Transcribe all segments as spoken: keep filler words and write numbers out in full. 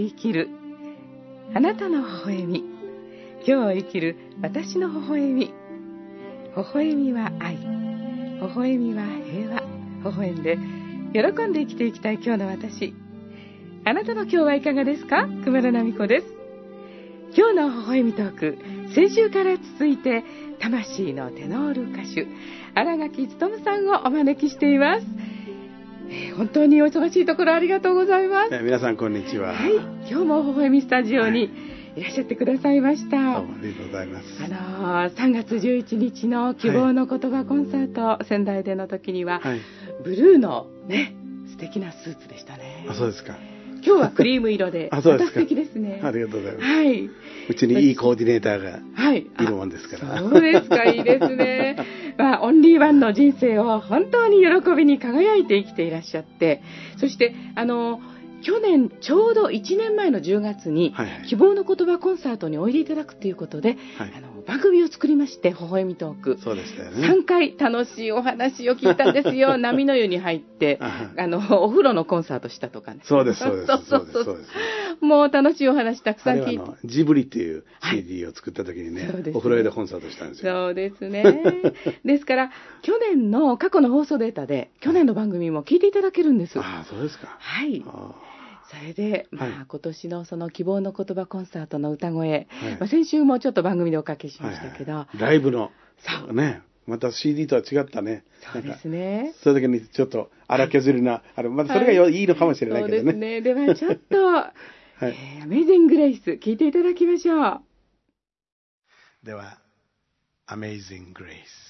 生きるあなたの微笑み、今日を生きる私の微笑み。微笑みは愛、微笑みは平和。微笑んで喜んで生きていきたい今日の私。あなたの今日はいかがですか？熊田奈美子です。今日の微笑みトーク、先週から続いて魂のテノール歌手新垣勉さんをお招きしています。えー、本当にお忙しいところありがとうございます。 えー、皆さんこんにちは。 はい、今日も微笑みスタジオにいらっしゃってくださいました。 はい、どうもありがとうございます。 あのー、さんがつじゅういちにちの希望の言葉コンサート、はい、仙台での時には、はい、ブルーのね素敵なスーツでしたね。 あ、そうですか。 今日はクリーム色で、 あ、そうですか。 また素敵ですね。 ありがとうございます。 はい。 うちにいいコーディネーターがいるもんですから。 はい、そうですか、いいですね。まあ、オンリーワンの人生を本当に喜びに輝いて生きていらっしゃって、そしてあの去年ちょうどいちねんまえのじゅうがつに、はいはい、希望の言葉コンサートにおいでいただくということで、はい、あの番組を作りまして、微笑みトーク。 そうでしたよね。 さんかい楽しいお話を聞いたんですよ。波の湯に入って、あ, あのお風呂のコンサートしたとかね。 そうです、そうです。そうそうそうそう。 もう楽しいお話たくさん聞いて。 あのジブリっていう シーディー を作った時にね、はい、お風呂屋でコンサートしたんですよ。 そうですね。ですから去年の過去の放送データで去年の番組も聞いていただけるんです。 ああ、そうですか。 はい。それで、まあ、はい、今年のその希望の言葉コンサートの歌声、はい、まあ、先週もちょっと番組でおかけしましたけど、はいはい、ライブのそうね、また シーディー とは違ったね。 そうですね。 それだけにちょっと荒削りな、はい、あれまたそれがいいのかもしれないけどね。 そうですね。ではちょっと、はい、えー、アメイジング・グレイス聞いていただきましょう。 では、アメイジング・グレイス。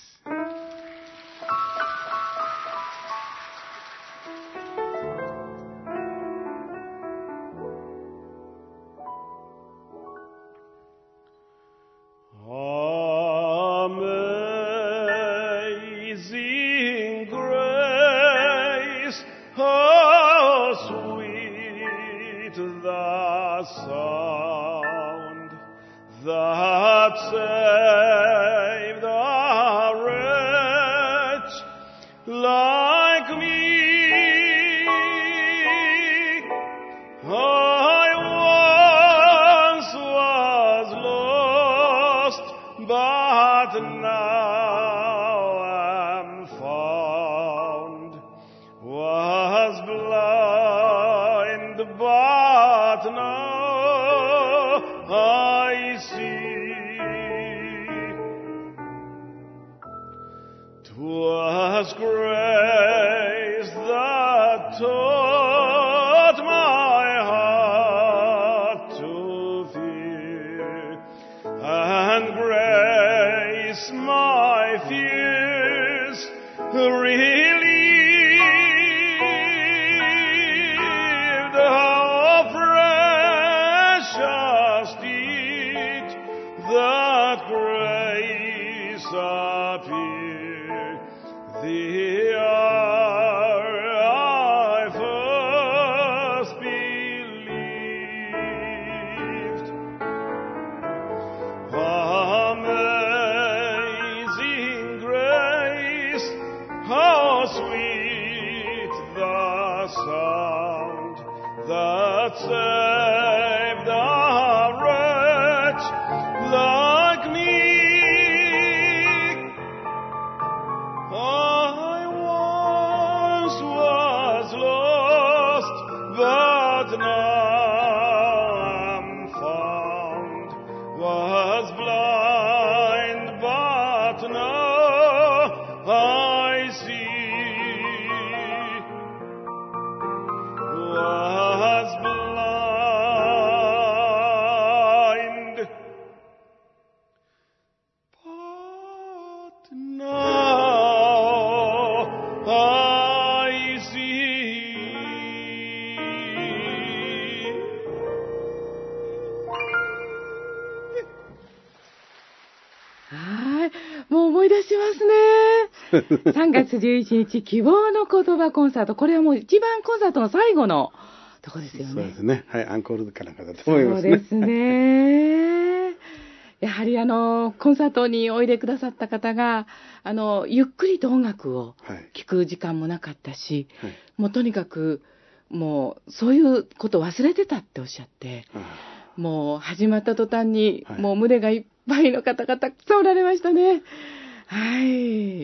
さんがつじゅういちにち希望の言葉コンサート、これはもう一番コンサートの最後のとこですよね。 そうですね。はい、アンコールかなんかだと思いますね。 そうですね。やはりあのコンサートにおいでくださった方があのゆっくりと音楽を聴く時間もなかったし、はい、もうとにかくもうそういうこと忘れてたっておっしゃって、うん、もう始まった途端に、はい、もう胸がいっぱいの方がたくさんおられましたね。はい。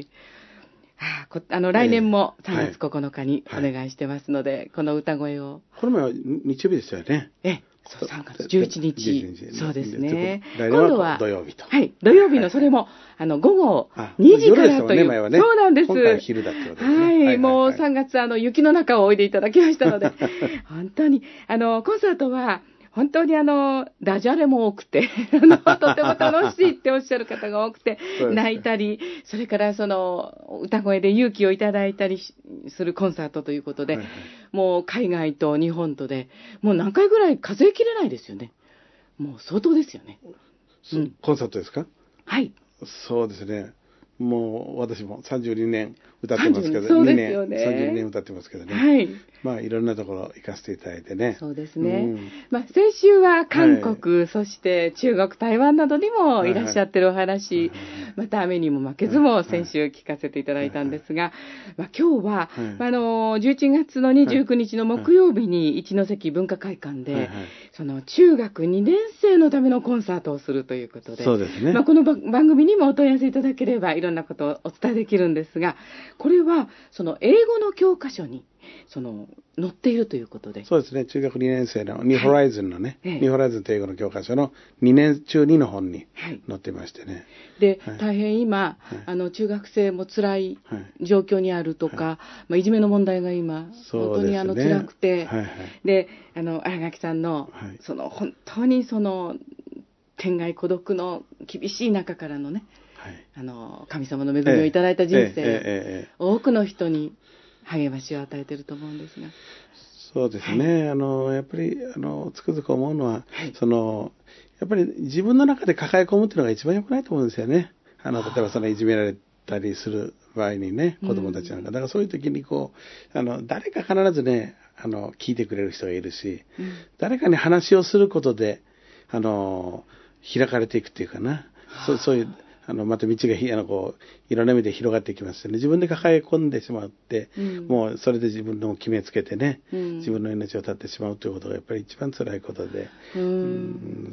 ああの来年もさんがつここのかにお願いしてますので、はいはい、この歌声を。 この前は日曜日でしたよね。 ええ、そうさんがつじゅういちにち。そうですね。 来年は土曜日と。 はい、土曜日のそれも、あの午後にじからという。 ねね、 そうなんです。 今回昼だってことですね。 はい、はいはいはい、もうさんがつあの雪の中をおいでいただきましたので、本当にあのコンサートは。本当にあのダジャレも多くてあのとても楽しいっておっしゃる方が多くて、泣いたり、それからその歌声で勇気をいただいたりするコンサートということで、はいはい、もう海外と日本とでもう何回ぐらい数えきれないですよね。もう相当ですよね。 うん、コンサートですか？ はい。 そうですね。もう私もさんじゅうにねん歌ってますけど、 そうですよね、 にねんさんじゅうにねん歌ってますけどね、 はい、 まあいろんなところ行かせていただいてね。 そうですね、うん、まあ、先週は韓国、はい、そして中国台湾などにもいらっしゃってるお話、はいはい、また雨にも負けずも先週聞かせていただいたんですが、まあ、今日は、はい、あのじゅういちがつのにじゅうくにちの木曜日に一関文化会館で、はいはい、その中学にねん生のためのコンサートをするということで、 そうですね、 まあ、この番組にもお問い合わせいただければいろんなことをお伝えできるんですが、これはその英語の教科書にその載っているということで。 そうですね、中学にねん生のニューホライズンのね、はい、ニューホライズンという英語の教科書のにねん中にの本に載ってましてね、はい、 で、はい、大変今、はい、あの中学生も辛い状況にあるとか、はい、まあ、いじめの問題が今、ね、本当にあの辛くて、はいはい、であの新垣さんの、はい、その本当にその天涯孤独の厳しい中からのね、はい、あの神様の恵みをいただいた人生、えええええ、多くの人に励ましを与えていると思うんですが。 そうですね、はい、あのやっぱりあのつくづく思うのは、はい、そのやっぱり自分の中で抱え込むっていうのが一番良くないと思うんですよね。あの例えばそのいじめられたりする場合にね、子供たちなんか、だからそういう時にこうあの誰か必ずねあの聞いてくれる人がいるし、うん、誰かに話をすることであの開かれていくっていうかな、そう、そういうあのまた道があのこういろんな意味で広がってきますよね。自分で抱え込んでしまって、うん、もうそれで自分の決めつけてね、うん、自分の命を絶ってしまうということがやっぱり一番辛いことで、うん、うん、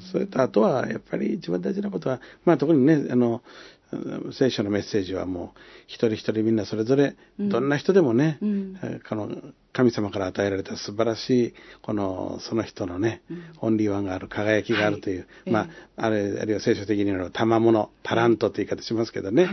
それとあとはやっぱり一番大事なことは、まあ、特にねあの聖書のメッセージはもう一人一人みんなそれぞれどんな人でもね、うん、この神様から与えられた素晴らしいこのその人のね、うん、オンリーワンがある、輝きがあるという、はい、まあ、えー、あれあるいは聖書的に言うのは賜物、タラントという言い方しますけどね、はい、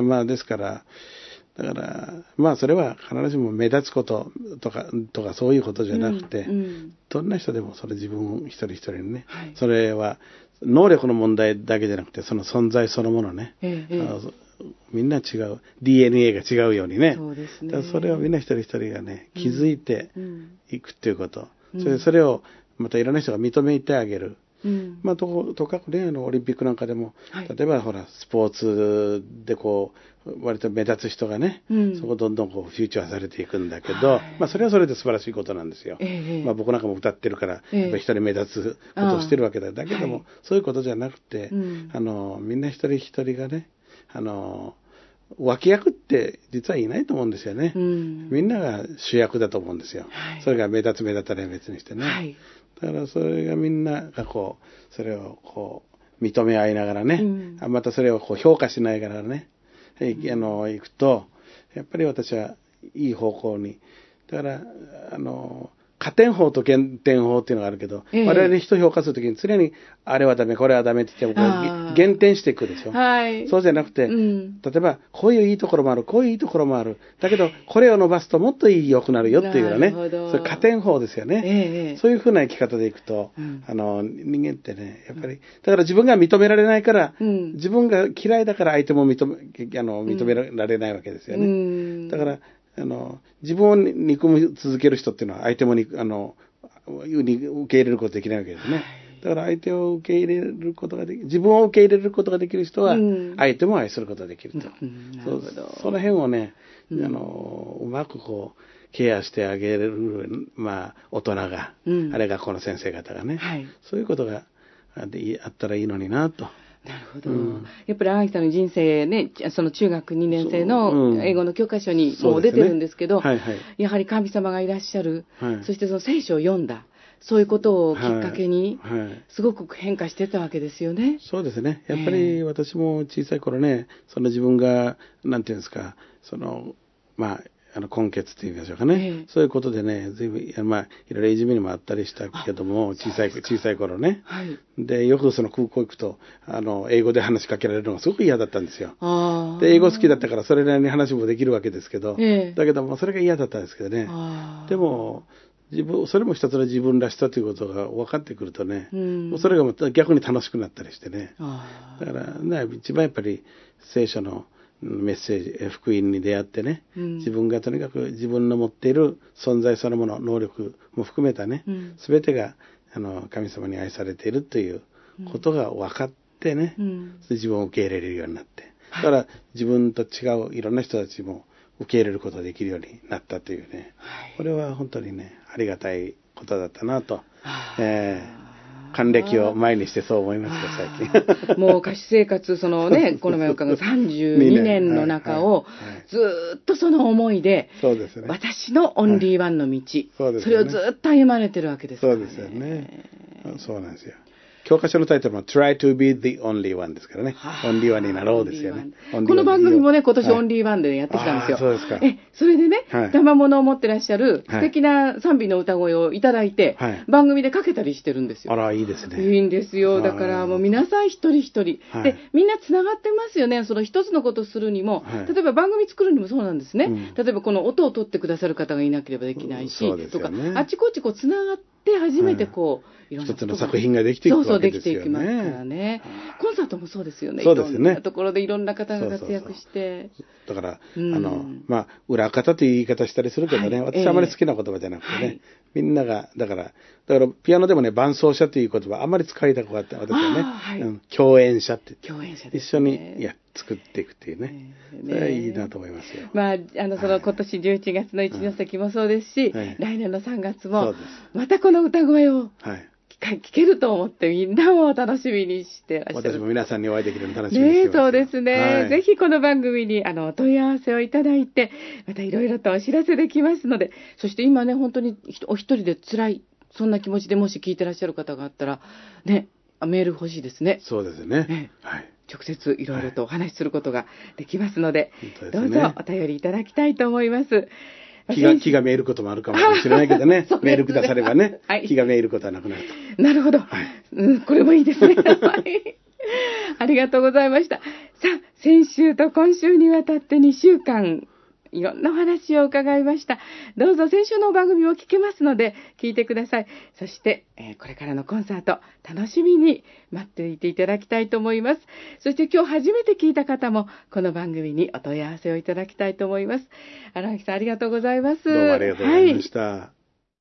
まあですからだからまあそれは必ずしも目立つこととかとかそういうことじゃなくて、うんうん、どんな人でもそれ自分一人一人にね、はい、それは能力の問題だけじゃなくてその存在そのものね、ええ、あのみんな違う ディーエヌエー が違うようにね、そうですね、だからそれをみんな一人一人がね気づいていくっていうこと、うん、それ、それをまたいろんな人が認めてあげる、うん、まあ、と, とかくねあのオリンピックなんかでも、はい、例えばほらスポーツでこう割と目立つ人がね、うん、そこどんどんこうフューチャーされていくんだけど、はい、まあ、それはそれで素晴らしいことなんですよ、えーまあ、僕なんかも歌ってるから、えー、やっぱり一人目立つことをしてるわけだ、だけども、はい、そういうことじゃなくて、うん、あのみんな一人一人がねあの脇役って実はいないと思うんですよね、うん、みんなが主役だと思うんですよ、はい、それが目立つ目立たない別にしてね、はい、だからそれがみんながこうそれをこう認め合いながらね、うん、またそれをこう評価しながらね、うん、あの行くとやっぱり私はいい方向に、だからあの加点法と減点法っていうのがあるけど、えー、我々人を評価するときに常にあれはダメこれはダメって言っても減点していくでしょ、はい、そうじゃなくて、うん、例えばこういういいところもあるこういういいところもあるだけどこれを伸ばすともっといい良くなるよっていうようなね、それ加点法ですよね、えー、そういうふうな生き方でいくと、うん、あの人間ってねやっぱりだから自分が認められないから、うん、自分が嫌いだから相手も認め、あの認められないわけですよね、うん、だからあの自分を憎み続ける人っていうのは相手もにあの受け入れることができないわけですね、はい、だから相手を受け入れることができ自分を受け入れることができる人は相手も愛することができると、うん、そ, その辺をね、うん、あのうまくこうケアしてあげる、まあ、大人が、うん、あれがこの先生方がね、はい、そういうことがあったらいいのになとなるほど、うん、やっぱり荒木さんの人生ね、その中学にねん生の英語の教科書にもう出てるんですけど、ねはいはい、やはり神様がいらっしゃる、はい、そしてその聖書を読んだ、そういうことをきっかけに、すごく変化してたわけですよね。はいはい、 そうですね。やっぱり私も小さい頃ね、その自分が、なんていうんですか、その、まあ、あの根血といいましょうかね、ええ、そういうことでね、ずいぶん、まあ、いろいろいじめにもあったりしたけども、小さい、小さい頃ね、はい、で、よくその空港行くと、あの、英語で話しかけられるのがすごく嫌だったんですよ。で、英語好きだったからそれなりに話もできるわけですけど、ええ、だけども、それが嫌だったんですけどね。でも、自分、それも一つの自分らしさということが分かってくるとね、うん、もうそれがまた逆に楽しくなったりしてね。だから、ね、一番やっぱり聖書のメッセージ、福音に出会ってね、うん、自分がとにかく自分の持っている存在そのもの、能力も含めたね、すべ、うん、てがあの神様に愛されているということが分かってね、うん、自分を受け入れるようになって、だから自分と違ういろんな人たちも受け入れることができるようになったというね、はい、これは本当にね、ありがたいことだったなと、えー還暦を前にしてそう思いますよ、最近。 もう歌手生活、そのね、この前おかげさんじゅうにねんの中を、ずっとその思いで、そうですね、私のオンリーワンの道、はい、それをずっと歩まれてるわけですからね。 そうですよね。そうなんですよ。教科書のタイトルも Try to be the only one ですからね。オンリーワンになろうですよね。 この番組もね、今年オンリーワンでやってきたんですよ。 そうですか。 え、それでね、賜物を持ってらっしゃる素敵な賛美の歌声をいただいて、はい、番組でかけたりしてるんですよ。 あら、いいですね。 いいんですよ。だからもう皆さん一人一人。はい、で、みんなつながってますよね。その一つのことをするにも、はい、例えば番組作るにもそうなんですね。うん、例えばこの音を取ってくださる方がいなければできないし、うんね、とか、あちこちこうつながって、で初めてこう、 はい、いろんな一つの作品ができていくわけですよね。そうそうできていきますからね。 コンサートもそうですよね。 そうですね。 いろんなところでいろんな方が活躍して。 そうそうそうだから、うん、あの、まあ、裏方という言い方したりするけどね、はい、私はあまり好きな言葉じゃなくてね、はい、みんなが、だから、だからピアノでもね、伴奏者という言葉あんまり使いたくなって、私はね、はいうん、共演者って、共演者ですね、一緒にや作っていくっていうね、ねそれはいいなと思いますよ。 まあ、あの、その今年じゅういちがつの一ノ関もそうですし、はい、来年のさんがつも、またこの歌声を、はい聞けると思ってみんなも楽しみにしてらっしゃる。 私も皆さんにお会いできるの楽しみにしてます。 ね、そうですね、はい。ぜひこの番組にあのお問い合わせをいただいて、またいろいろとお知らせできますので、そして今ね、本当にお一人で辛い、そんな気持ちでもし聞いてらっしゃる方があったら、ね、メール欲しいですね。 そうですね。ねはい。 直接いろいろとお話しすることができますので、はい、どうぞお便りいただきたいと思います。 気が、気がめいることもあるかもしれないけどね。メールくださればね、はい、気がめいることはなくなると。なるほど、はいうん。これもいいですね。ありがとうございました。さあ、先週と今週にわたってにしゅうかん、いろんなお話を伺いました。どうぞ先週の番組も聞けますので、聞いてください。そして、えー、これからのコンサート、楽しみに待っていていただきたいと思います。そして今日初めて聞いた方も、この番組にお問い合わせをいただきたいと思います。荒木さん、ありがとうございます。 どうもありがとうございました。はい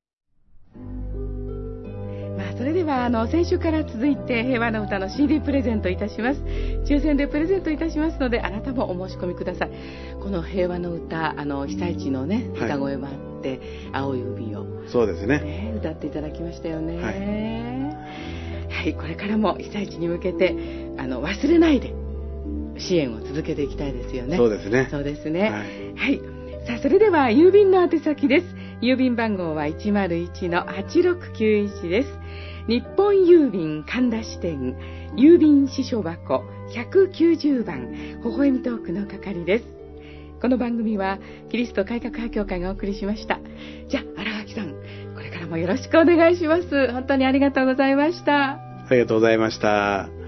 まあ、それではあの先週から続いて平和の歌の シーディー プレゼントいたします。抽選でプレゼントいたしますので、あなたもお申し込みください。この平和の歌、あの被災地のね歌声もあって、はい、青い海をそうですね、 ね歌っていただきましたよね。はい、はい、これからも被災地に向けてあの忘れないで支援を続けていきたいですよね。 そうですね。 そうですね。はい。はい、さあそれでは郵便の宛先です。郵便番号はいちまるいちのはちろくきゅういちです。日本郵便神田支店郵便支所箱ひゃくきゅうじゅうばん微笑みトークの係です。この番組はキリスト改革派協会がお送りしました。じゃあ荒垣さん、これからもよろしくお願いします。本当にありがとうございました。 ありがとうございました。